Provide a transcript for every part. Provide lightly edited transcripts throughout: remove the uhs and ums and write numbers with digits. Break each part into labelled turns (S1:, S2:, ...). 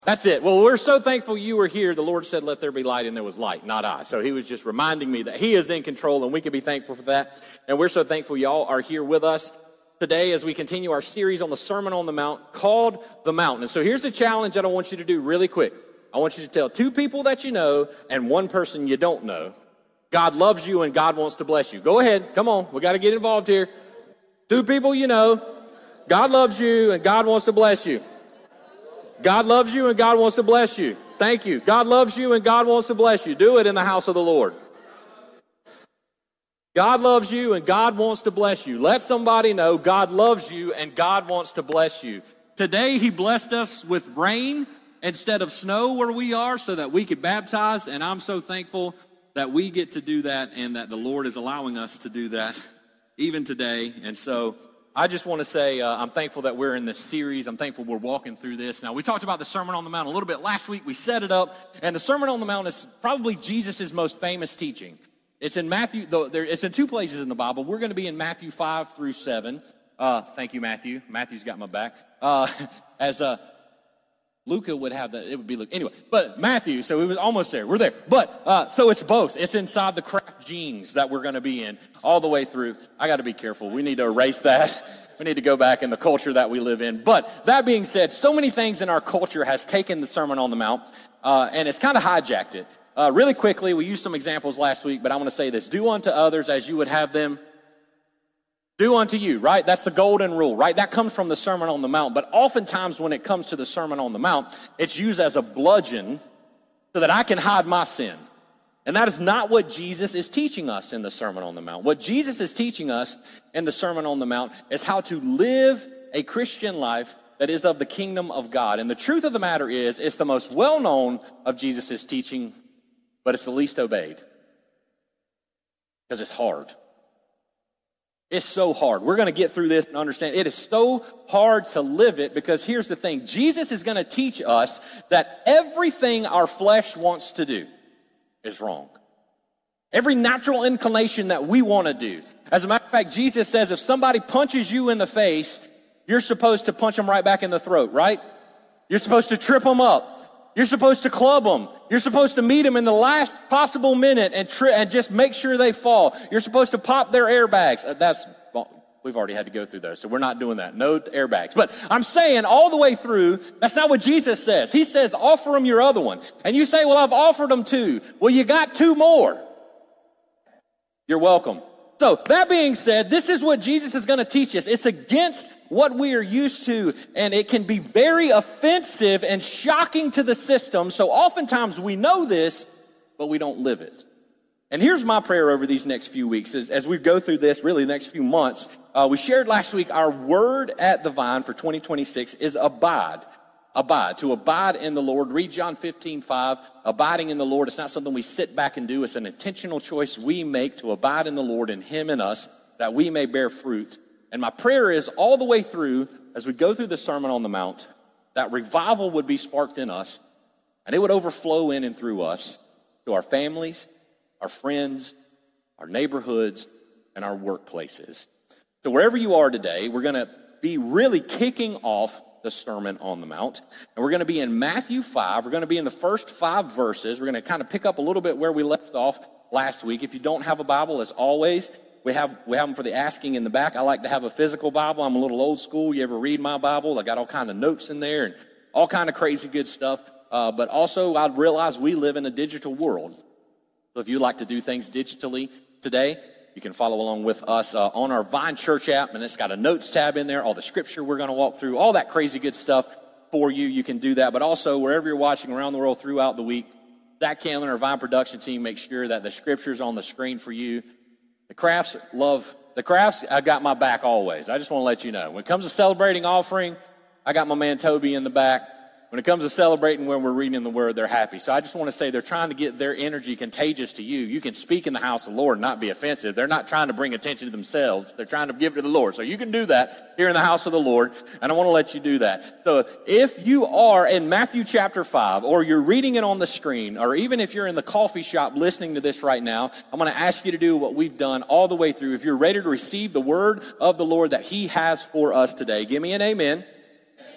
S1: That's it. Well, we're so thankful you were here. The Lord said, let there be light, and there was light, not I. So he was just reminding me that he is in control, and we can be thankful for that. And we're so thankful y'all are here with us today as we continue our series on the Sermon on the Mount called The Mountain. And so here's a challenge that I want you to do really quick. I want you to tell 2 people that you know and 1 person you don't know, God loves you and God wants to bless you. Go ahead. Come on. We got to get involved here. 2 people you know, God loves you and God wants to bless you. God loves you and God wants to bless you. Thank you. God loves you and God wants to bless you. Do it in the house of the Lord. God loves you and God wants to bless you. Let somebody know God loves you and God wants to bless you. Today he blessed us with rain instead of snow where we are so that we could baptize, and I'm so thankful that we get to do that and that the Lord is allowing us to do that even today. And so I just want to say I'm thankful that we're in this series. I'm thankful we're walking through this. Now, we talked about the Sermon on the Mount a little bit last week. We set it up, and the Sermon on the Mount is probably Jesus' most famous teaching. It's in Matthew. It's in 2 places in the Bible. We're going to be in Matthew 5 through 7. Thank you, Matthew. Matthew's got my back. As Luca would have that, it would be Luke. Anyway, but Matthew, so we was almost there. We're there. But, so it's both. It's inside the Kraft jeans that we're going to be in all the way through. I got to be careful. We need to erase that. We need to go back in the culture that we live in. But that being said, so many things in our culture has taken the Sermon on the Mount, and it's kind of hijacked it. Really quickly, we used some examples last week, but I want to say this. Do unto others as you would have them do unto you, right? That's the golden rule, right? That comes from the Sermon on the Mount. But oftentimes when it comes to the Sermon on the Mount, it's used as a bludgeon so that I can hide my sin. And that is not what Jesus is teaching us in the Sermon on the Mount. What Jesus is teaching us in the Sermon on the Mount is how to live a Christian life that is of the kingdom of God. And the truth of the matter is, it's the most well-known of Jesus' teaching, but it's the least obeyed. Because it's hard. It's so hard. We're going to get through this and understand it is so hard to live it, because here's the thing. Jesus is going to teach us that everything our flesh wants to do is wrong. Every natural inclination that we want to do. As a matter of fact, Jesus says if somebody punches you in the face, you're supposed to punch them right back in the throat, right? You're supposed to trip them up. You're supposed to club them. You're supposed to meet them in the last possible minute and just make sure they fall. You're supposed to pop their airbags. We've already had to go through those, so we're not doing that. No airbags. But I'm saying all the way through, that's not what Jesus says. He says, offer them your other one. And you say, well, I've offered them 2. Well, you got 2 more. You're welcome. So that being said, this is what Jesus is going to teach us. It's against what we are used to, and it can be very offensive and shocking to the system. So oftentimes we know this, but we don't live it. And here's my prayer over these next few weeks as we go through this, really the next few months. We shared last week our word at the Vine for 2026 is abide. Abide, to abide in the Lord. Read John 15:5. Abiding in the Lord, it's not something we sit back and do. It's an intentional choice we make to abide in the Lord and Him in us, that we may bear fruit. And my prayer is all the way through, as we go through the Sermon on the Mount, that revival would be sparked in us, and it would overflow in and through us to our families, our friends, our neighborhoods, and our workplaces. So wherever you are today, we're going to be really kicking off the Sermon on the Mount. And we're going to be in Matthew 5. We're going to be in the first 5 verses. We're going to kind of pick up a little bit where we left off last week. If you don't have a Bible, as always, we have them for the asking in the back. I like to have a physical Bible. I'm a little old school. You ever read my Bible? I got all kind of notes in there and all kind of crazy good stuff. But also, I realize we live in a digital world. So if you like to do things digitally today, you can follow along with us on our Vine Church app, and it's got a notes tab in there, all the scripture we're going to walk through, all that crazy good stuff for you. You can do that. But also, wherever you're watching around the world throughout the week, Zach Canlin, our Vine production team, makes sure that the scripture's on the screen for you. The crafts, I've got my back always. I just want to let you know. When it comes to celebrating offering, I got my man Toby in the back. When it comes to celebrating when we're reading the Word, they're happy. So I just want to say they're trying to get their energy contagious to you. You can speak in the house of the Lord and not be offensive. They're not trying to bring attention to themselves. They're trying to give it to the Lord. So you can do that here in the house of the Lord, and I want to let you do that. So if you are in Matthew chapter 5, or you're reading it on the screen, or even if you're in the coffee shop listening to this right now, I'm going to ask you to do what we've done all the way through. If you're ready to receive the Word of the Lord that He has for us today, give me an amen.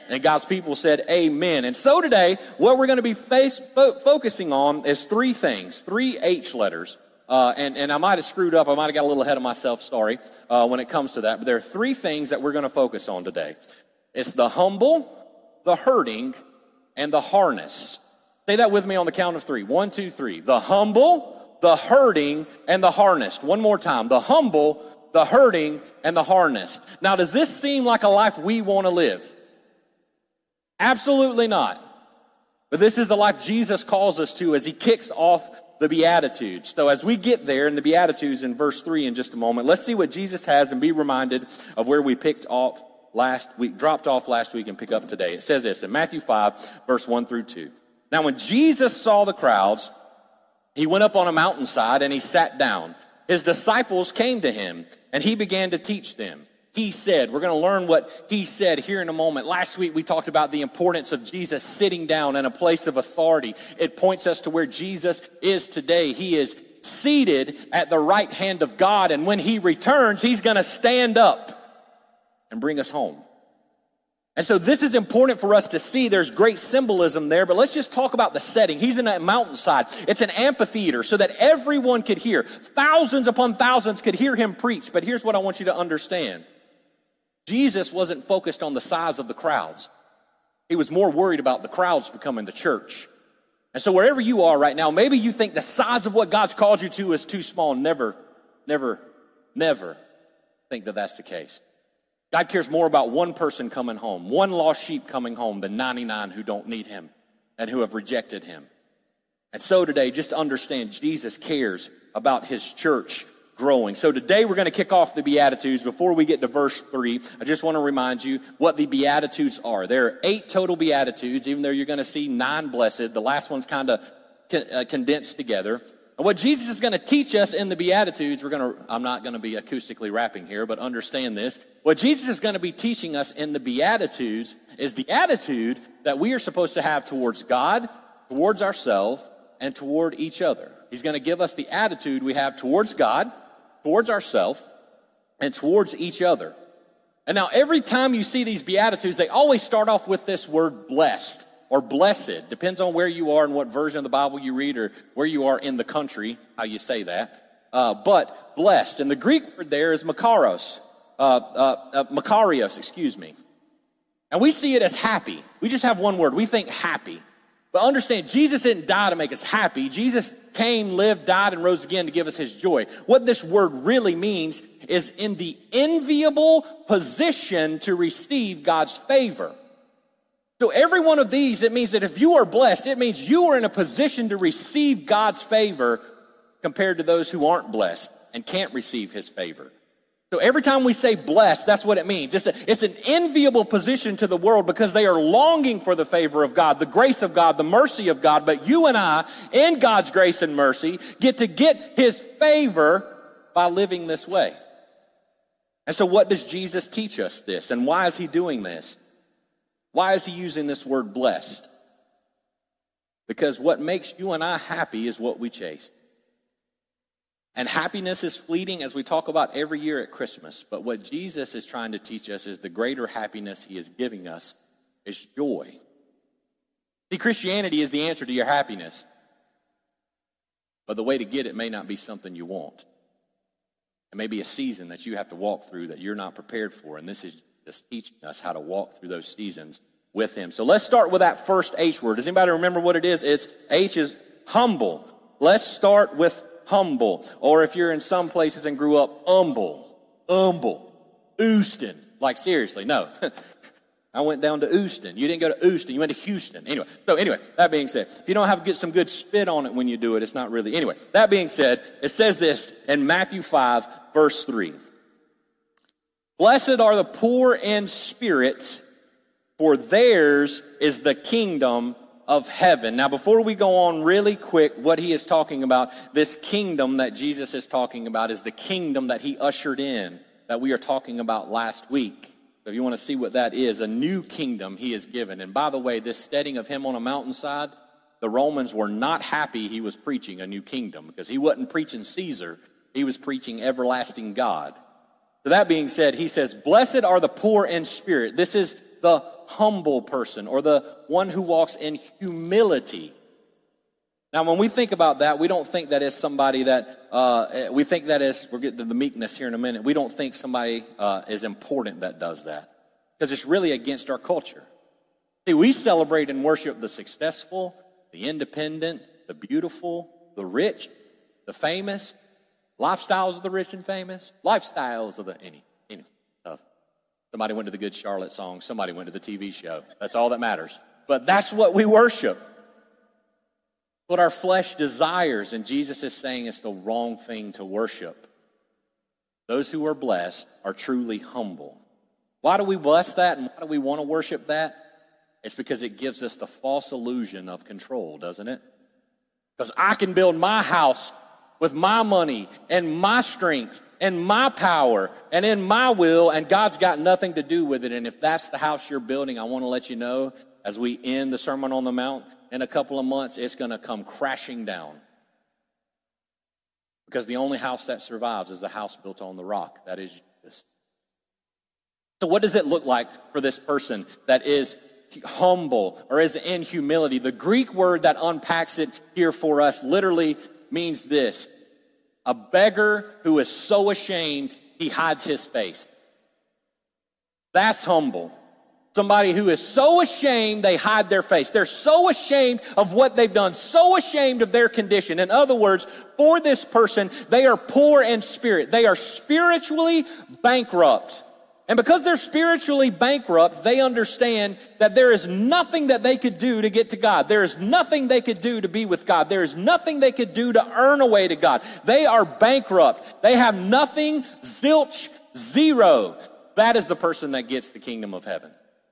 S1: And God's people said, amen. And so today, what we're going to be focusing on is three things, three H letters. And I might have screwed up. I might have got a little ahead of myself, sorry, when it comes to that. But there are three things that we're going to focus on today. It's the humble, the hurting, and the harness. Say that with me on the count of three. 1, 2, 3. The humble, the hurting, and the harnessed. One more time. The humble, the hurting, and the harnessed. Now, does this seem like a life we want to live? Absolutely not. But this is the life Jesus calls us to as he kicks off the Beatitudes. So as we get there in the Beatitudes in verse 3 in just a moment, let's see what Jesus has and be reminded of where we dropped off last week and pick up today. It says this in Matthew 5, verse 1 through 2. Now when Jesus saw the crowds, he went up on a mountainside and he sat down. His disciples came to him and he began to teach them. He said, we're going to learn what he said here in a moment. Last week we talked about the importance of Jesus sitting down in a place of authority. It points us to where Jesus is today. He is seated at the right hand of God, and when he returns, he's going to stand up and bring us home. And so this is important for us to see. There's great symbolism there, but let's just talk about the setting. He's in that mountainside. It's an amphitheater so that everyone could hear. Thousands upon thousands could hear him preach, but here's what I want you to understand. Jesus wasn't focused on the size of the crowds. He was more worried about the crowds becoming the church. And so wherever you are right now, maybe you think the size of what God's called you to is too small. Never think that that's the case. God cares more about one person coming home, one lost sheep coming home, than 99 who don't need him and who have rejected him. And so today, just understand Jesus cares about his church growing. So today we're going to kick off the Beatitudes. Before we get to verse 3, I just want to remind you what the Beatitudes are. There are 8 total Beatitudes, even though you're going to see 9 blessed. The last one's kind of condensed together. And what Jesus is going to teach us in the Beatitudes, I'm not going to be acoustically rapping here, but understand this. What Jesus is going to be teaching us in the Beatitudes is the attitude that we are supposed to have towards God, towards ourselves, and toward each other. He's going to give us the attitude we have towards God, towards ourselves, and towards each other. And now every time you see these Beatitudes, they always start off with this word blessed or blessed. Depends on where you are and what version of the Bible you read or where you are in the country, how you say that. But blessed. And the Greek word there is makarios. And we see it as happy. We just have one word. We think happy. But understand, Jesus didn't die to make us happy. Jesus came, lived, died, and rose again to give us his joy. What this word really means is in the enviable position to receive God's favor. So every one of these, it means that if you are blessed, it means you are in a position to receive God's favor compared to those who aren't blessed and can't receive his favor. So every time we say blessed, that's what it means. It's an enviable position to the world because they are longing for the favor of God, the grace of God, the mercy of God. But you and I, in God's grace and mercy, get to get his favor by living this way. And so what does Jesus teach us this? And why is he doing this? Why is he using this word blessed? Because what makes you and I happy is what we chase. And happiness is fleeting, as we talk about every year at Christmas. But what Jesus is trying to teach us is the greater happiness he is giving us is joy. See, Christianity is the answer to your happiness. But the way to get it may not be something you want. It may be a season that you have to walk through that you're not prepared for. And this is just teaching us how to walk through those seasons with him. So let's start with that first H word. Does anybody remember what it is? H is humble. Let's start with humble, or if you're in some places and grew up, humble, Houston. Like seriously, no. I went down to Houston. You didn't go to Houston. You went to Houston. Anyway, that being said, if you don't have to get some good spit on it when you do it, it's not really. Anyway, that being said, it says this in Matthew 5, verse 3. Blessed are the poor in spirit, for theirs is the kingdom of heaven. Now, before we go on really quick, what he is talking about, this kingdom that Jesus is talking about is the kingdom that he ushered in, that we are talking about last week. So if you want to see what that is, a new kingdom he has given. And by the way, this setting of him on a mountainside, the Romans were not happy he was preaching a new kingdom because he wasn't preaching Caesar, he was preaching everlasting God. So that being said, he says, blessed are the poor in spirit. This is the humble person or the one who walks in humility. Now, when we think about that, we don't think that is somebody that, we think that is, we'll get to the meekness here in a minute, we don't think somebody is important that does that, because it's really against our culture. See, we celebrate and worship the successful, the independent, the beautiful, the rich, the famous, lifestyles of the rich and famous, lifestyles of the, somebody went to the Good Charlotte song, somebody went to the TV show. That's all that matters. But that's what we worship. What our flesh desires, and Jesus is saying it's the wrong thing to worship. Those who are blessed are truly humble. Why do we bless that and why do we want to worship that? It's because it gives us the false illusion of control, doesn't it? Because I can build my house with my money and my strength and my power and in my will, and God's got nothing to do with it. And if that's the house you're building, I want to let you know, as we end the Sermon on the Mount in a couple of months, it's going to come crashing down. Because the only house that survives is the house built on the rock. That is Jesus. So what does it look like for this person that is humble or is in humility? The Greek word that unpacks it here for us literally means this: a beggar who is so ashamed he hides his face. That's humble. Somebody who is so ashamed they hide their face. They're so ashamed of what they've done, so ashamed of their condition. In other words, for this person, they are poor in spirit. They are spiritually bankrupt. And because they're spiritually bankrupt, they understand that there is nothing that they could do to get to God. There is nothing they could do to be with God. There is nothing they could do to earn a way to God. They are bankrupt. They have nothing, zilch, zero. That is the person that gets the kingdom of heaven.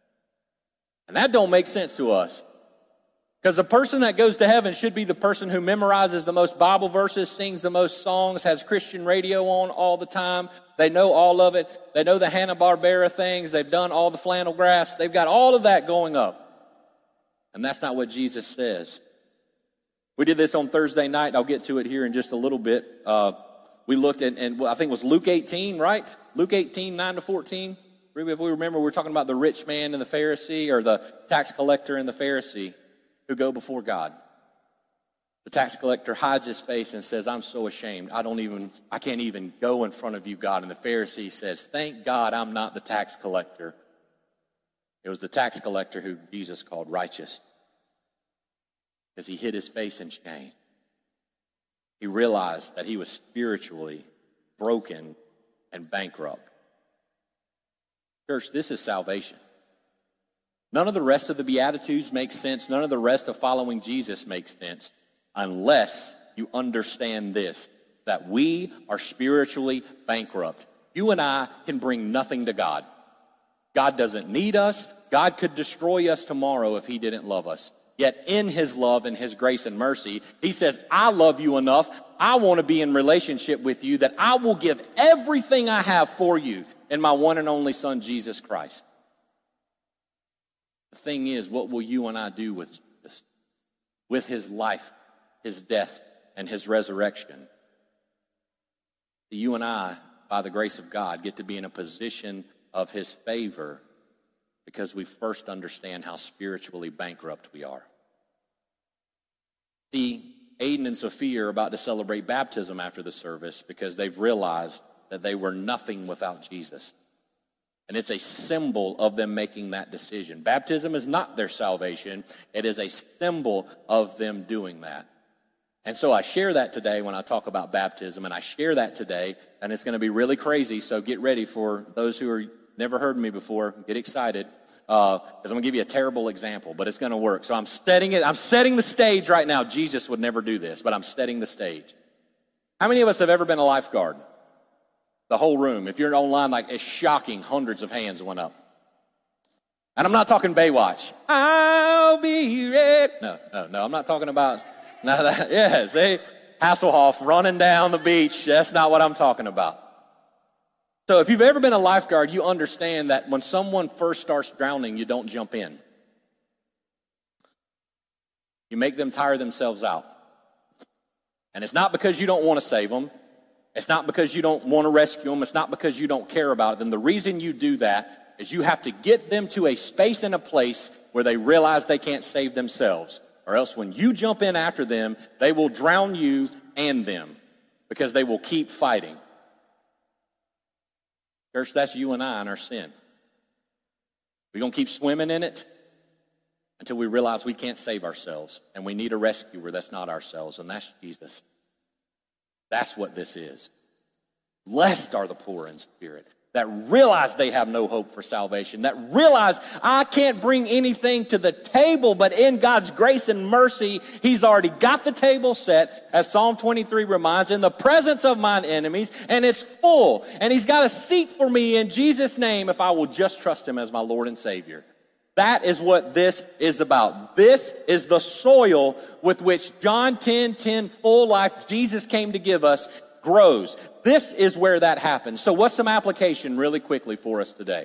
S1: And that don't make sense to us. Because the person that goes to heaven should be the person who memorizes the most Bible verses, sings the most songs, has Christian radio on all the time. They know all of it. They know the Hanna-Barbera things. They've done all the flannel graphs. They've got all of that going up. And that's not what Jesus says. We did this on Thursday night. I'll get to it here in just a little bit. We looked at, and I think it was Luke 18, right? Luke 18, 9-14. If we remember, we were talking about the rich man and the Pharisee, or the tax collector and the Pharisee, who go before God. The tax collector hides his face and says, I'm so ashamed. I can't even go in front of you, God. And the Pharisee says, thank God I'm not the tax collector. It was the tax collector who Jesus called righteous, because he hid his face in shame. He realized that he was spiritually broken and bankrupt. Church, this is salvation. None of the rest of the Beatitudes make sense. None of the rest of following Jesus makes sense unless you understand this, that we are spiritually bankrupt. You and I can bring nothing to God. God doesn't need us. God could destroy us tomorrow if he didn't love us. Yet in his love and his grace and mercy, he says, I love you enough. I want to be in relationship with you, that I will give everything I have for you in my one and only Son, Jesus Christ. The thing is, what will you and I do with Jesus? With his life, his death, and his resurrection? You and I, by the grace of God, get to be in a position of his favor because we first understand how spiritually bankrupt we are. See, Aiden and Sophia are about to celebrate baptism after the service because they've realized that they were nothing without Jesus. And it's a symbol of them making that decision. Baptism is not their salvation. It is a symbol of them doing that. And so I share that today when I talk about baptism, and I share that today, and it's going to be really crazy, so get ready for those who are never heard me before. Get excited, because I'm going to give you a terrible example, but it's going to work. So I'm setting the stage right now. Jesus would never do this, but I'm setting the stage. How many of us have ever been a lifeguard? The whole room. If you're online, like, it's shocking, hundreds of hands went up. And I'm not talking Baywatch. I'll be ready. No, I'm not talking about, see, Hasselhoff running down the beach. That's not what I'm talking about. So if you've ever been a lifeguard, you understand that when someone first starts drowning, you don't jump in. You make them tire themselves out. And it's not because you don't want to save them. It's not because you don't want to rescue them. It's not because you don't care about them. The reason you do that is you have to get them to a space and a place where they realize they can't save themselves. Or else when you jump in after them, they will drown you and them because they will keep fighting. Church, that's you and I in our sin. We're going to keep swimming in it until we realize we can't save ourselves and we need a rescuer that's not ourselves, and that's Jesus. That's what this is. Blessed are the poor in spirit, that realize they have no hope for salvation, that realize I can't bring anything to the table, but in God's grace and mercy, he's already got the table set, as Psalm 23 reminds, in the presence of mine enemies, and it's full, and he's got a seat for me in Jesus' name if I will just trust him as my Lord and Savior. That is what this is about. This is the soil with which John 10:10 full life Jesus came to give us grows. This is where that happens. So what's some application really quickly for us today?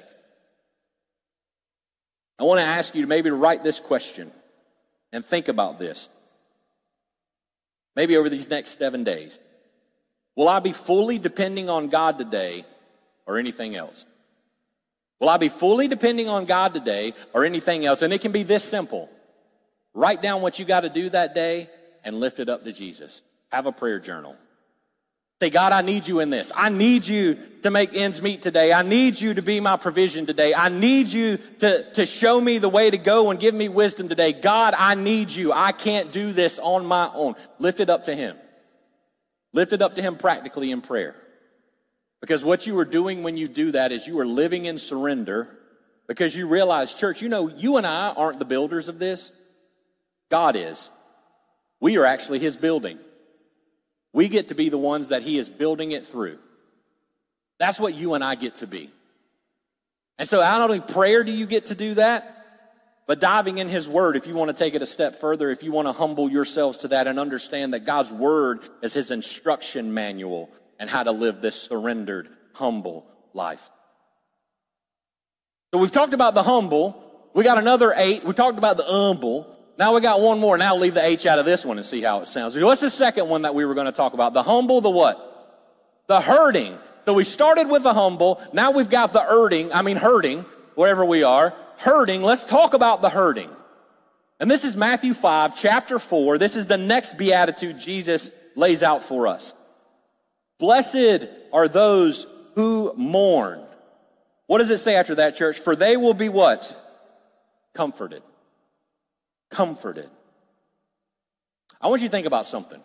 S1: I want to ask you to write this question and think about this. Maybe over these next 7 days. Will I be fully depending on God today or anything else? Will I be fully depending on God today or anything else? And it can be this simple. Write down what you got to do that day and lift it up to Jesus. Have a prayer journal. Say, God, I need you in this. I need you to make ends meet today. I need you to be my provision today. I need you to show me the way to go and give me wisdom today. God, I need you. I can't do this on my own. Lift it up to him. Lift it up to him practically in prayer. Because what you are doing when you do that is you are living in surrender, because you realize, church, you and I aren't the builders of this. God is. We are actually his building. We get to be the ones that he is building it through. That's what you and I get to be. And so not only prayer do you get to do that, but diving in his word, if you want to take it a step further, if you want to humble yourselves to that and understand that God's word is his instruction manual and how to live this surrendered, humble life. So we've talked about the humble. We got another 8. We talked about the humble. Now we got one more. Now leave the H out of this one and see how it sounds. What's the second one that we were going to talk about? The humble, the what? The hurting. So we started with the humble. Now we've got the hurting, wherever we are. Hurting. Let's talk about the hurting. And this is Matthew 5, chapter 4. This is the next beatitude Jesus lays out for us. Blessed are those who mourn. What does it say after that, church? For they will be what? Comforted. Comforted. I want you to think about something.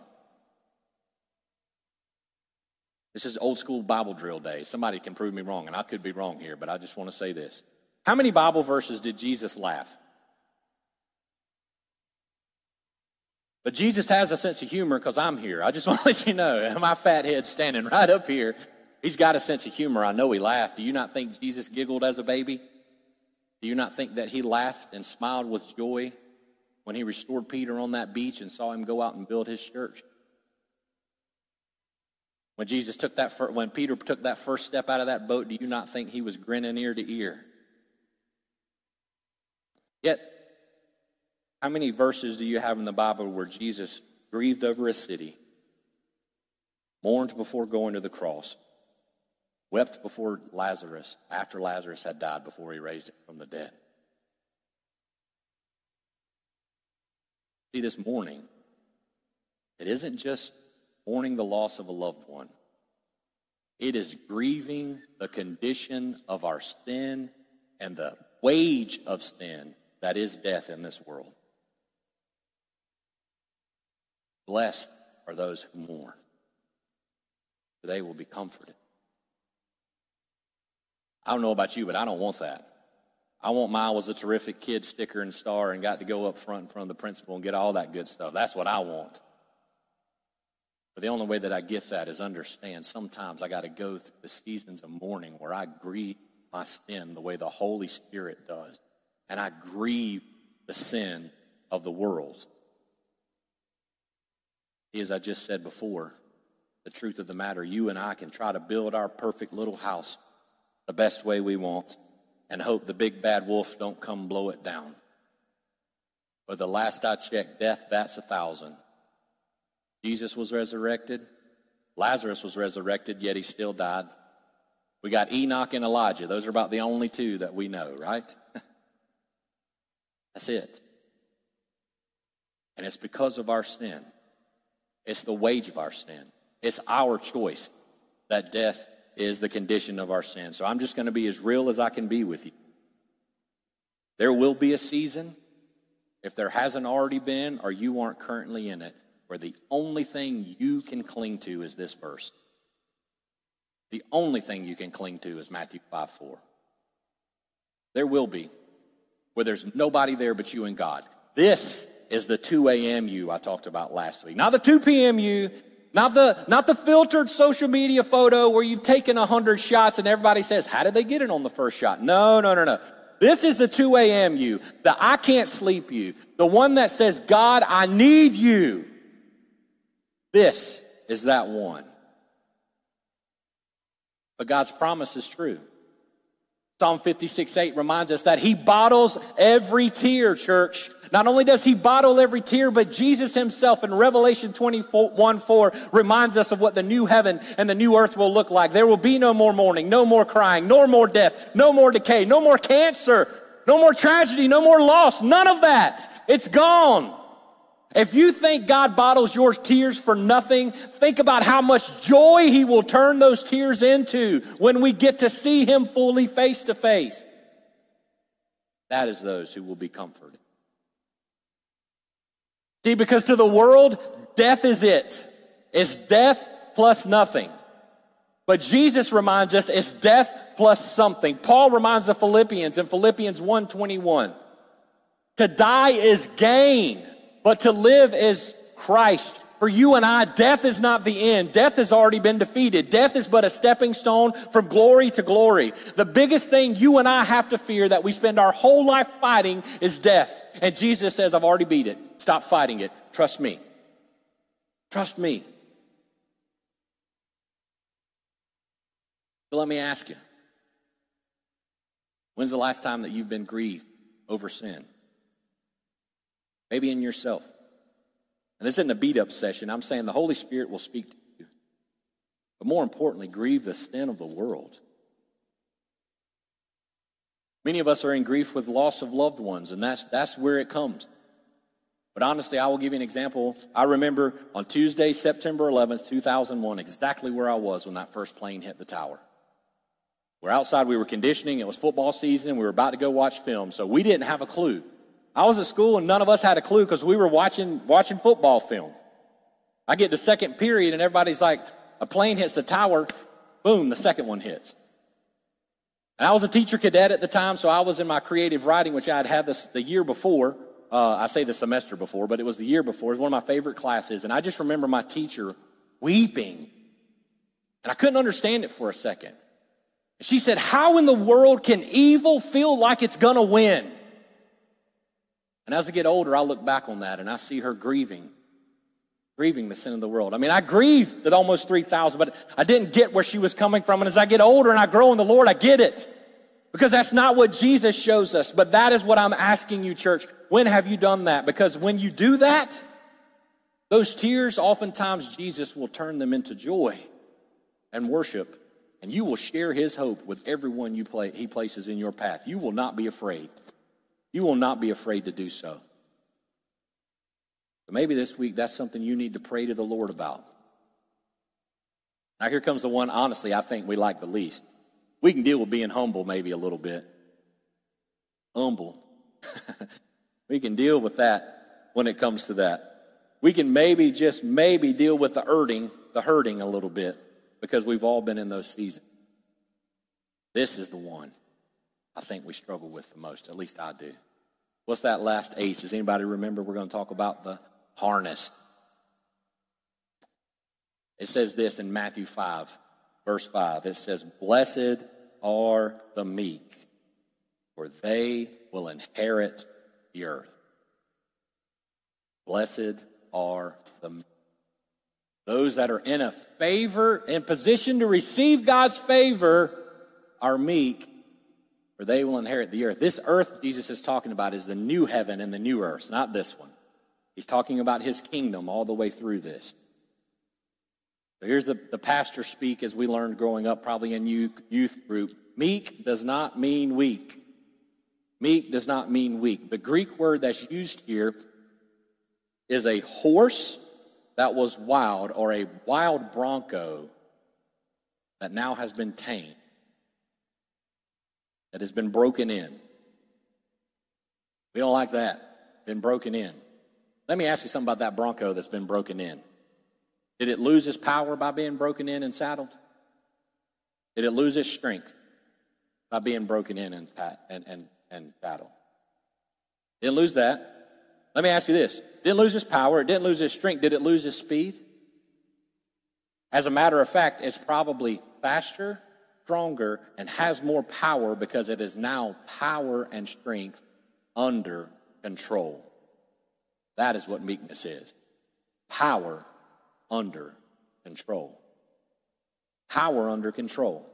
S1: This is old school Bible drill day. Somebody can prove me wrong, and I could be wrong here, but I just want to say this. How many Bible verses did Jesus laugh? But Jesus has a sense of humor because I'm here. I just want to let you know, my fat head standing right up here, he's got a sense of humor. I know he laughed. Do you not think Jesus giggled as a baby? Do you not think that he laughed and smiled with joy when he restored Peter on that beach and saw him go out and build his church? When Peter took that first step out of that boat, do you not think he was grinning ear to ear? Yet, how many verses do you have in the Bible where Jesus grieved over a city, mourned before going to the cross, wept before Lazarus, after Lazarus had died, before he raised him from the dead? See, this mourning, it isn't just mourning the loss of a loved one. It is grieving the condition of our sin and the wage of sin that is death in this world. Blessed are those who mourn, for they will be comforted. I don't know about you, but I don't want that. I want mine was a terrific kid sticker and star and got to go up front in front of the principal and get all that good stuff. That's what I want. But the only way that I get that is understand sometimes I got to go through the seasons of mourning where I grieve my sin the way the Holy Spirit does. And I grieve the sin of the world. As I just said before, the truth of the matter, you and I can try to build our perfect little house the best way we want and hope the big bad wolf don't come blow it down. But the last I checked, death bats 1,000. Jesus was resurrected. Lazarus was resurrected, yet he still died. We got Enoch and Elijah. Those are about the only two that we know, right? That's it. And it's because of our sin. It's the wage of our sin. It's our choice that death is the condition of our sin. So I'm just going to be as real as I can be with you. There will be a season, if there hasn't already been or you aren't currently in it, where the only thing you can cling to is this verse. The only thing you can cling to is Matthew 5:4. There will be, where there's nobody there but you and God. This is the 2 a.m. you I talked about last week. Not the 2 p.m. you, not the filtered social media photo where you've taken 100 shots and everybody says, how did they get it on the first shot? No. This is the 2 a.m. you, the I can't sleep you, the one that says, God, I need you. This is that one. But God's promise is true. Psalm 56:8 reminds us that he bottles every tear, church. Not only does he bottle every tear, but Jesus himself in Revelation 21:4 reminds us of what the new heaven and the new earth will look like. There will be no more mourning, no more crying, no more death, no more decay, no more cancer, no more tragedy, no more loss. None of that. It's gone. If you think God bottles your tears for nothing, think about how much joy he will turn those tears into when we get to see him fully face to face. That is those who will be comforted. See, because to the world, death is it. It's death plus nothing. But Jesus reminds us it's death plus something. Paul reminds the Philippians in Philippians 1:21, to die is gain, but to live is Christ. For you and I, death is not the end. Death has already been defeated. Death is but a stepping stone from glory to glory. The biggest thing you and I have to fear that we spend our whole life fighting is death. And Jesus says, I've already beat it. Stop fighting it. Trust me. Trust me. So let me ask you, when's the last time that you've been grieved over sin? Maybe in yourself. And this isn't a beat-up session. I'm saying the Holy Spirit will speak to you. But more importantly, grieve the sin of the world. Many of us are in grief with loss of loved ones, and that's where it comes. But honestly, I will give you an example. I remember on Tuesday, September 11th, 2001, exactly where I was when that first plane hit the tower. We're outside, we were conditioning, it was football season, we were about to go watch film, so we didn't have a clue. I was at school and none of us had a clue because we were watching football film. I get to second period and everybody's like, a plane hits the tower, boom, the second one hits. And I was a teacher cadet at the time, so I was in my creative writing, which I had this the year before. I say the semester before, but it was the year before. It was one of my favorite classes, and I just remember my teacher weeping. And I couldn't understand it for a second. She said, how in the world can evil feel like it's going to win? And as I get older, I look back on that and I see her grieving the sin of the world. I mean, I grieve at almost 3,000, but I didn't get where she was coming from. And as I get older and I grow in the Lord, I get it. Because that's not what Jesus shows us. But that is what I'm asking you, church. When have you done that? Because when you do that, those tears, oftentimes Jesus will turn them into joy and worship. And you will share his hope with everyone he places in your path. You will not be afraid. You will not be afraid to do so. But maybe this week that's something you need to pray to the Lord about. Now here comes the one, honestly, I think we like the least. We can deal with being humble maybe a little bit. Humble. We can deal with that when it comes to that. We can maybe deal with the hurting a little bit. Because we've all been in those seasons. This is the one I think we struggle with the most. At least I do. What's that last H? Does anybody remember? We're going to talk about the harness. It says this in Matthew 5, verse 5. It says, blessed are the meek, for they will inherit the earth. Blessed are the meek. Those that are in position to receive God's favor are meek, for they will inherit the earth. This earth Jesus is talking about is the new heaven and the new earth, not this one. He's talking about his kingdom all the way through this. So here's the pastor speak as we learned growing up, probably in youth group. Meek does not mean weak. Meek does not mean weak. The Greek word that's used here is a horse that was wild, or a wild bronco that now has been tamed, that has been broken in. We don't like that, been broken in. Let me ask you something about that bronco that's been broken in. Did it lose its power by being broken in and saddled? Did it lose its strength by being broken in and saddled? Didn't lose that. Let me ask you this. Didn't lose its power. It didn't lose its strength. Did it lose its speed? As a matter of fact, it's probably faster, stronger, and has more power because it is now power and strength under control. That is what meekness is. Power under control. Power under control.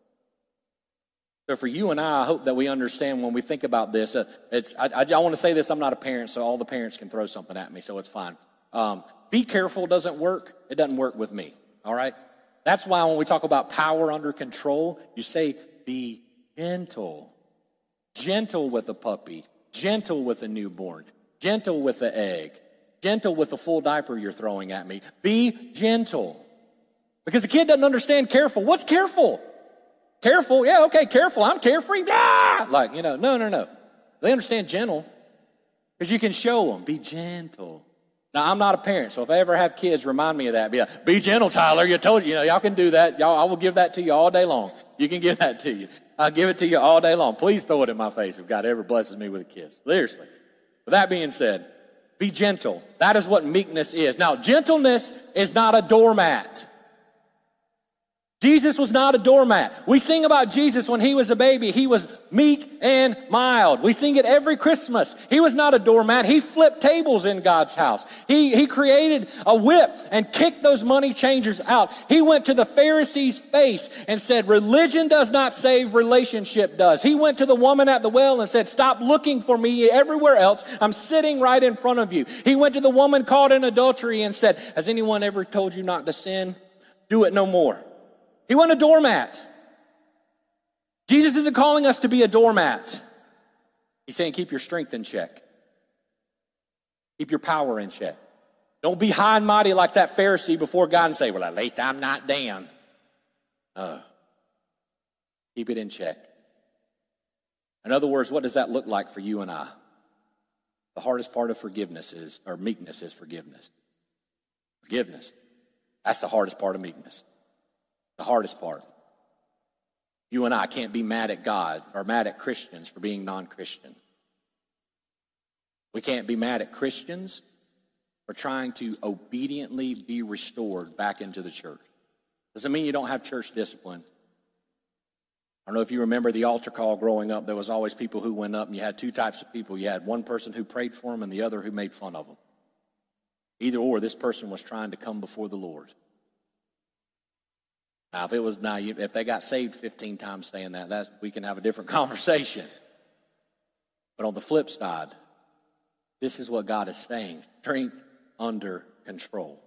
S1: So for you and I hope that we understand when we think about this. I want to say this, I'm not a parent, so all the parents can throw something at me, so it's fine. Be careful doesn't work. It doesn't work with me, all right? That's why when we talk about power under control, you say be gentle. Gentle with a puppy. Gentle with a newborn. Gentle with the egg. Gentle with the full diaper you're throwing at me. Be gentle. Because the kid doesn't understand careful. What's careful? Careful? Yeah, okay, careful. I'm carefree. Ah! Like, no. They understand gentle because you can show them. Be gentle. Now, I'm not a parent, so if I ever have kids, remind me of that. Be gentle, Tyler. Y'all can do that. I will give that to you all day long. You can give that to you. I'll give it to you all day long. Please throw it in my face if God ever blesses me with a kiss. Seriously. With that being said, be gentle. That is what meekness is. Now, gentleness is not a doormat. Jesus was not a doormat. We sing about Jesus when he was a baby. He was meek and mild. We sing it every Christmas. He was not a doormat. He flipped tables in God's house. He created a whip and kicked those money changers out. He went to the Pharisees' face and said, religion does not save, relationship does. He went to the woman at the well and said, stop looking for me everywhere else. I'm sitting right in front of you. He went to the woman caught in adultery and said, has anyone ever told you not to sin? Do it no more. He wasn't a doormat. Jesus isn't calling us to be a doormat. He's saying keep your strength in check. Keep your power in check. Don't be high and mighty like that Pharisee before God and say, well, at least I'm not damned. Keep it in check. In other words, what does that look like for you and I? The hardest part of meekness is forgiveness. Forgiveness. That's the hardest part of meekness. The hardest part. You and I can't be mad at God or mad at Christians for being non-Christian. We can't be mad at Christians for trying to obediently be restored back into the church. Doesn't mean you don't have church discipline. I don't know if you remember the altar call growing up. There was always people who went up, and you had two types of people. You had one person who prayed for them and the other who made fun of them. Either or, this person was trying to come before the Lord. Now, if they got saved 15 times saying that, we can have a different conversation. But on the flip side, this is what God is saying: strength under control.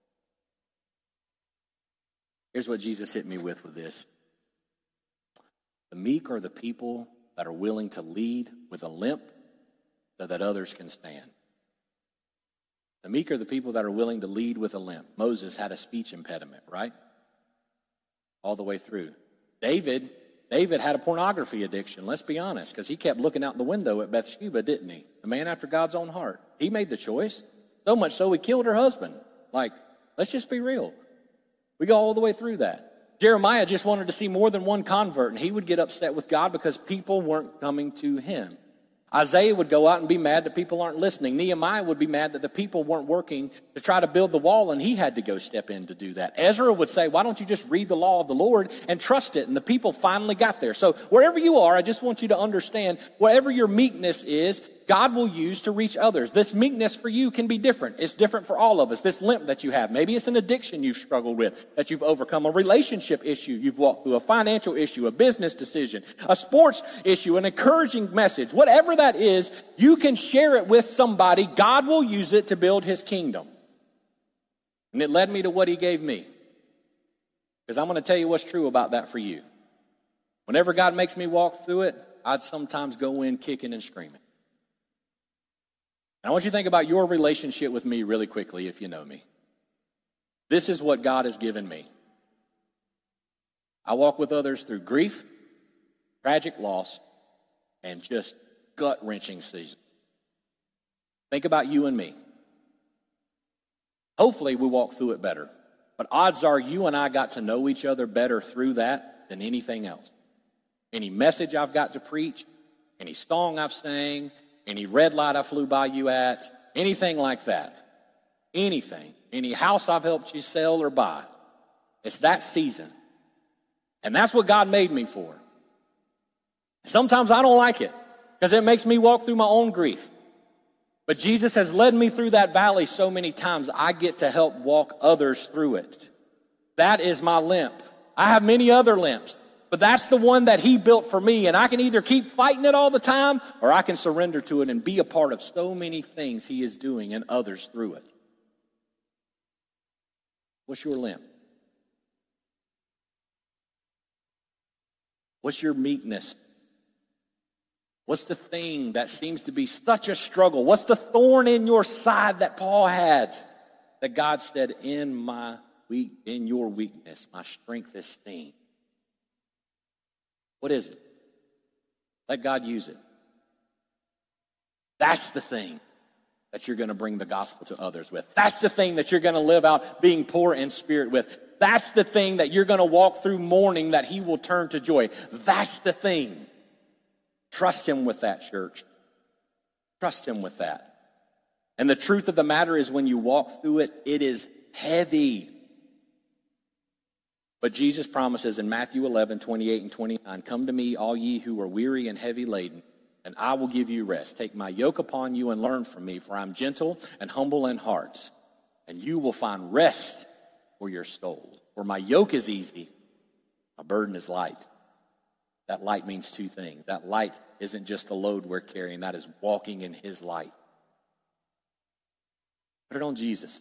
S1: Here's what Jesus hit me with this. The meek are the people that are willing to lead with a limp so that others can stand. The meek are the people that are willing to lead with a limp. Moses had a speech impediment, right? All the way through. David had a pornography addiction, let's be honest, because he kept looking out the window at Bathsheba, didn't he? The man after God's own heart. He made the choice. So much so he killed her husband. Let's just be real. We go all the way through that. Jeremiah just wanted to see more than one convert, and he would get upset with God because people weren't coming to him. Isaiah would go out and be mad that people aren't listening. Nehemiah would be mad that the people weren't working to try to build the wall, and he had to go step in to do that. Ezra would say, why don't you just read the law of the Lord and trust it? And the people finally got there. So wherever you are, I just want you to understand, whatever your meekness is, God will use to reach others. This meekness for you can be different. It's different for all of us. This limp that you have, maybe it's an addiction you've struggled with that you've overcome, a relationship issue you've walked through, a financial issue, a business decision, a sports issue, an encouraging message. Whatever that is, you can share it with somebody. God will use it to build his kingdom. And it led me to what he gave me. Because I'm going to tell you what's true about that for you. Whenever God makes me walk through it, I'd sometimes go in kicking and screaming. And I want you to think about your relationship with me really quickly if you know me. This is what God has given me. I walk with others through grief, tragic loss, and just gut-wrenching seasons. Think about you and me. Hopefully we walk through it better. But odds are you and I got to know each other better through that than anything else. Any message I've got to preach, any song I've sang, any red light I flew by you at, anything like that. Anything. Any house I've helped you sell or buy. It's that season. And that's what God made me for. Sometimes I don't like it because it makes me walk through my own grief. But Jesus has led me through that valley so many times, I get to help walk others through it. That is my limp. I have many other limps, but that's the one that he built for me. And I can either keep fighting it all the time, or I can surrender to it and be a part of so many things he is doing and others through it. What's your limp? What's your meekness? What's the thing that seems to be such a struggle? What's the thorn in your side that Paul had that God said, in your weakness, my strength is seen? What is it? Let God use it. That's the thing that you're going to bring the gospel to others with. That's the thing that you're going to live out being poor in spirit with. That's the thing that you're going to walk through mourning that he will turn to joy. That's the thing. Trust him with that, church. Trust him with that. And the truth of the matter is when you walk through it, it is heavy. But Jesus promises in Matthew 11, 28 and 29, come to me, all ye who are weary and heavy laden, and I will give you rest. Take my yoke upon you and learn from me, for I am gentle and humble in heart, and you will find rest for your soul. For my yoke is easy, my burden is light. That light means two things. That light isn't just the load we're carrying. That is walking in his light. Put it on Jesus.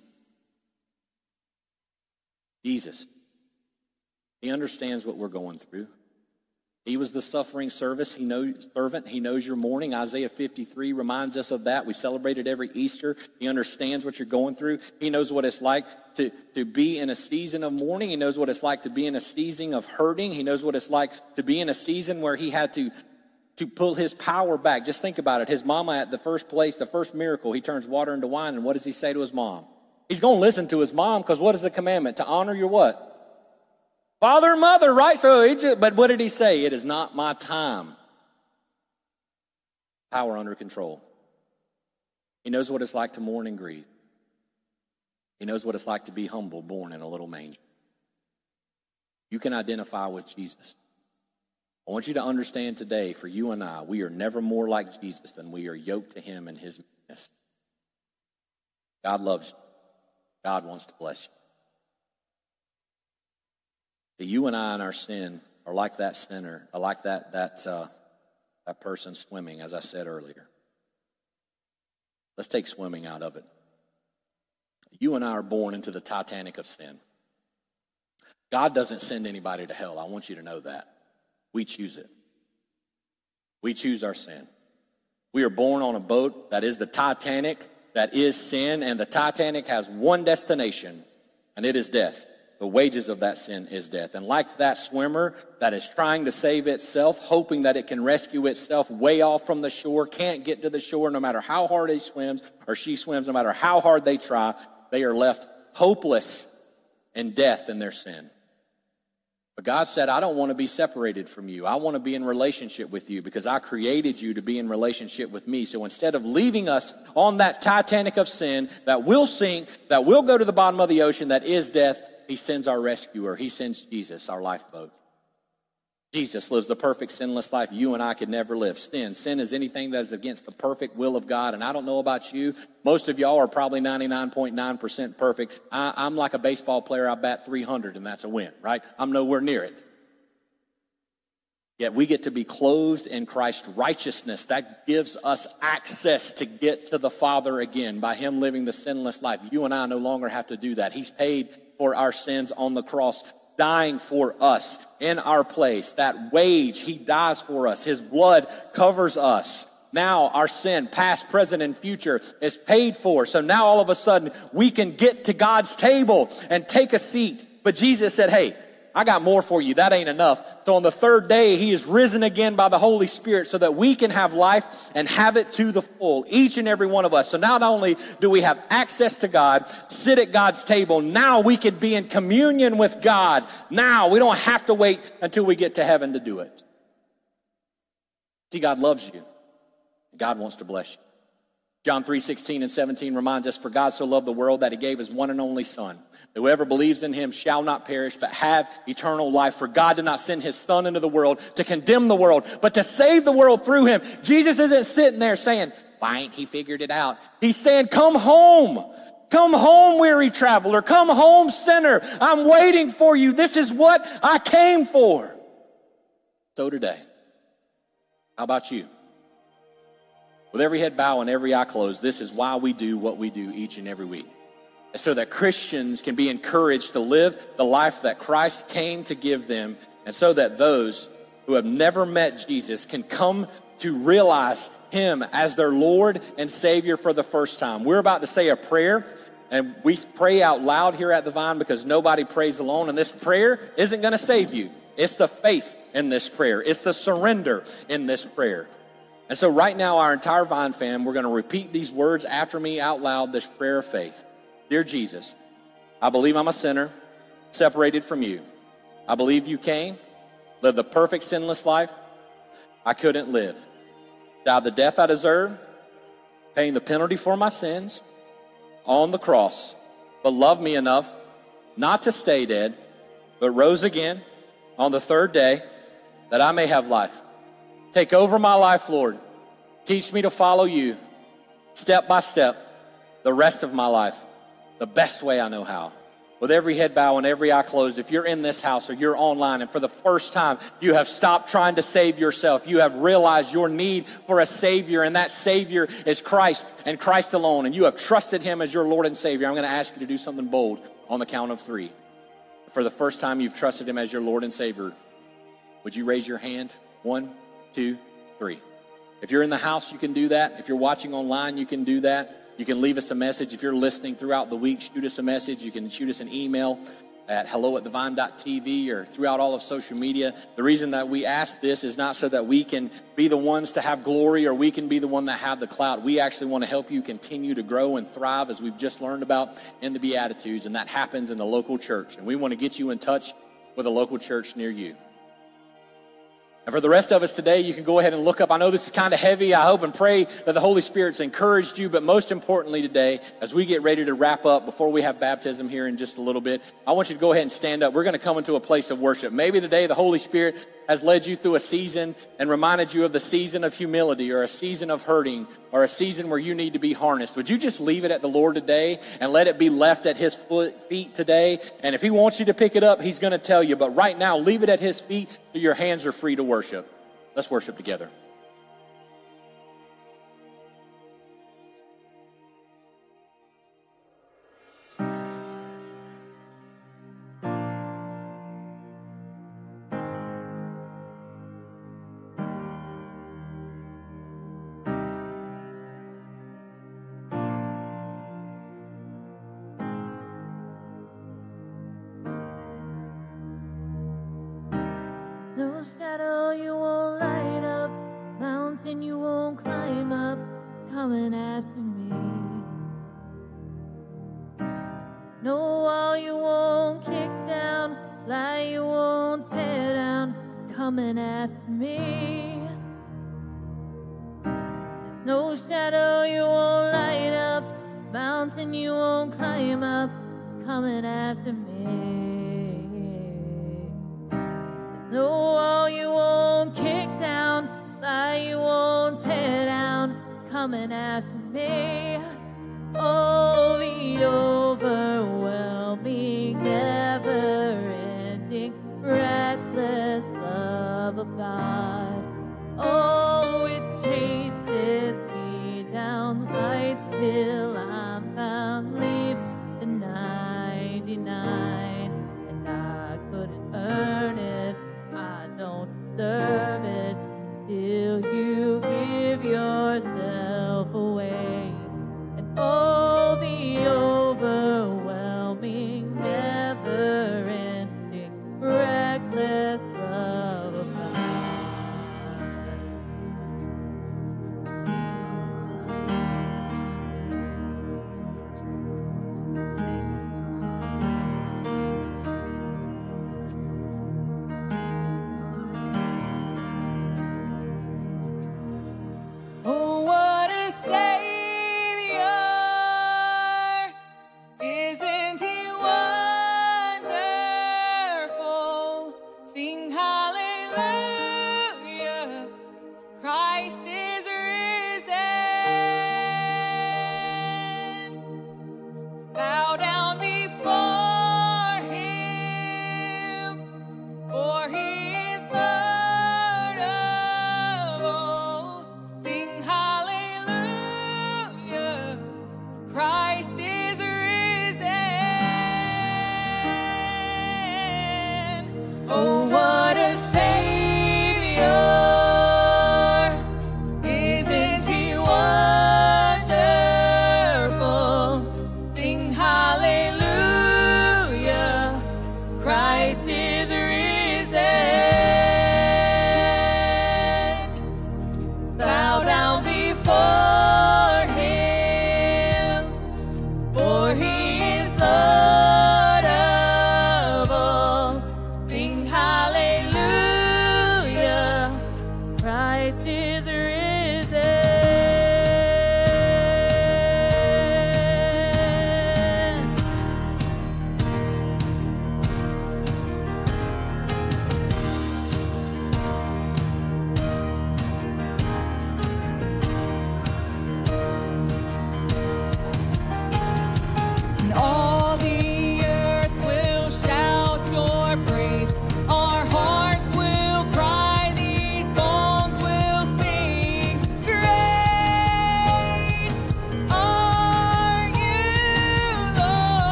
S1: Jesus. He understands what we're going through. He was the suffering servant. He knows your mourning. Isaiah 53 reminds us of that. We celebrate it every Easter. He understands what you're going through. He knows what it's like to be in a season of mourning. He knows what it's like to be in a season of hurting. He knows what it's like to be in a season where he had to pull his power back. Just think about it. His mama at the first miracle, he turns water into wine. And what does he say to his mom? He's going to listen to his mom because what is the commandment? To honor your what? Father and mother, right? But what did he say? It is not my time. Power under control. He knows what it's like to mourn and grieve. He knows what it's like to be humble, born in a little manger. You can identify with Jesus. I want you to understand today, for you and I, we are never more like Jesus than we are yoked to him in his meekness. God loves you. God wants to bless you. That you and I in our sin are like that sinner, are like that person swimming, as I said earlier. Let's take swimming out of it. You and I are born into the Titanic of sin. God doesn't send anybody to hell. I want you to know that. We choose it. We choose our sin. We are born on a boat that is the Titanic, that is sin, and the Titanic has one destination, and it is death. The wages of that sin is death. And like that swimmer that is trying to save itself, hoping that it can rescue itself way off from the shore, can't get to the shore no matter how hard he swims or she swims, no matter how hard they try, they are left hopeless in death in their sin. But God said, I don't want to be separated from you. I want to be in relationship with you because I created you to be in relationship with me. So instead of leaving us on that Titanic of sin that will sink, that will go to the bottom of the ocean, that is death, he sends our rescuer. He sends Jesus, our lifeboat. Jesus lives the perfect sinless life you and I could never live. Sin is anything that is against the perfect will of God. And I don't know about you. Most of y'all are probably 99.9% perfect. I'm like a baseball player. I bat 300 and that's a win, right? I'm nowhere near it. Yet we get to be clothed in Christ's righteousness. That gives us access to get to the Father again by him living the sinless life. You and I no longer have to do that. He's paid for our sins on the cross dying for us in our place. That wage, he dies for us. His blood covers us. Now our sin, past, present, and future, is paid for. So now all of a sudden we can get to God's table and take a seat. But Jesus said, hey, I got more for you. That ain't enough. So on the third day, he is risen again by the Holy Spirit so that we can have life and have it to the full, each and every one of us. So now not only do we have access to God, sit at God's table, now we can be in communion with God. Now we don't have to wait until we get to heaven to do it. See, God loves you. God wants to bless you. John 3:16 and 17 reminds us, for God so loved the world that he gave his one and only Son. Whoever believes in him shall not perish, but have eternal life. For God did not send his Son into the world to condemn the world, but to save the world through him. Jesus isn't sitting there saying, why ain't he figured it out? He's saying, come home. Come home, weary traveler. Come home, sinner. I'm waiting for you. This is what I came for. So today, how about you? With every head bowed and every eye closed, this is why we do what we do each and every week. So that Christians can be encouraged to live the life that Christ came to give them, and so that those who have never met Jesus can come to realize him as their Lord and Savior for the first time. We're about to say a prayer, and we pray out loud here at the Vine because nobody prays alone, and this prayer isn't going to save you. It's the faith in this prayer. It's the surrender in this prayer. And so right now, our entire Vine fam, we're going to repeat these words after me out loud, this prayer of faith. Dear Jesus, I believe I'm a sinner, separated from you. I believe you came, lived the perfect sinless life I couldn't live. Died the death I deserved, paying the penalty for my sins on the cross, but loved me enough not to stay dead, but rose again on the third day that I may have life. Take over my life, Lord. Teach me to follow you step by step the rest of my life, the best way I know how. With every head bowed and every eye closed, if you're in this house or you're online and for the first time you have stopped trying to save yourself, you have realized your need for a Savior, and that Savior is Christ and Christ alone, and you have trusted him as your Lord and Savior, I'm going to ask you to do something bold on the count of 3. For the first time you've trusted him as your Lord and Savior, would you raise your hand? 1, 2, 3. If you're in the house, you can do that. If you're watching online, you can do that. You can leave us a message. If you're listening throughout the week, shoot us a message. You can shoot us an email at hello@thevine.tv or throughout all of social media. The reason that we ask this is not so that we can be the ones to have glory or we can be the one that have the clout. We actually want to help you continue to grow and thrive, as we've just learned about in the Beatitudes, and that happens in the local church. And we want to get you in touch with a local church near you. And for the rest of us today, you can go ahead and look up. I know this is kind of heavy. I hope and pray that the Holy Spirit's encouraged you. But most importantly today, as we get ready to wrap up before we have baptism here in just a little bit, I want you to go ahead and stand up. We're going to come into a place of worship. Maybe today the Holy Spirit has led you through a season and reminded you of the season of humility or a season of hurting or a season where you need to be harnessed. Would you just leave it at the Lord today and let it be left at his feet today? And if he wants you to pick it up, he's going to tell you. But right now, leave it at his feet so your hands are free to worship. Let's worship together.
S2: No shadow you won't light up, mountain you won't climb up, coming after me. No wall you won't kick down, lie you won't tear down, coming after me. There's no shadow you won't light up, mountain you won't climb up, coming after me. No wall you won't kick down, lie you won't tear down, coming after me. Oh, the overwhelming, never-ending, reckless love of God. Oh, it chases me down, fights till I'm found, leaves the 99, and I couldn't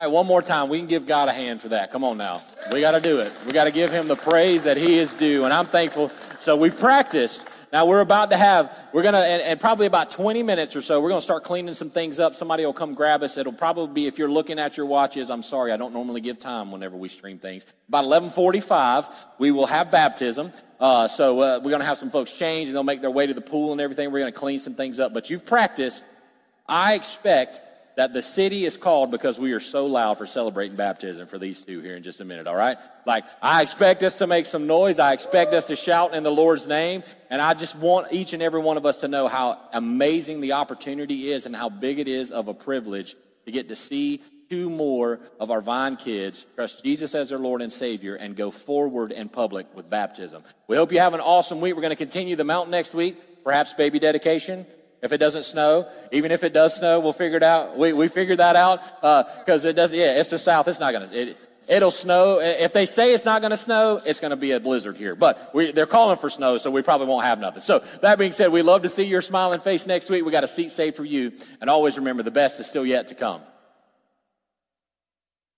S1: Hey, one more time, we can give God a hand for that. Come on now. We got to do it. We got to give him the praise that he is due, and I'm thankful. So we've practiced. Now we're going to, in probably about 20 minutes or so, we're going to start cleaning some things up. Somebody will come grab us. It'll probably be, if you're looking at your watches, I'm sorry, I don't normally give time whenever we stream things. About 11:45, we will have baptism. So we're going to have some folks change, and they'll make their way to the pool and everything. We're going to clean some things up. But you've practiced. I expect that the city is called because we are so loud for celebrating baptism for these two here in just a minute, all right? Like, I expect us to make some noise. I expect us to shout in the Lord's name. And I just want each and every one of us to know how amazing the opportunity is and how big it is of a privilege to get to see two more of our Vine kids trust Jesus as their Lord and Savior and go forward in public with baptism. We hope you have an awesome week. We're going to continue the mountain next week, perhaps baby dedication. If it doesn't snow, even if it does snow, we'll figure it out. We figured that out because it does. Yeah, it's the South. It's not going to. It'll snow. If they say it's not going to snow, it's going to be a blizzard here. But they're calling for snow, so we probably won't have nothing. So that being said, we love to see your smiling face next week. We got a seat saved for you. And always remember, the best is still yet to come.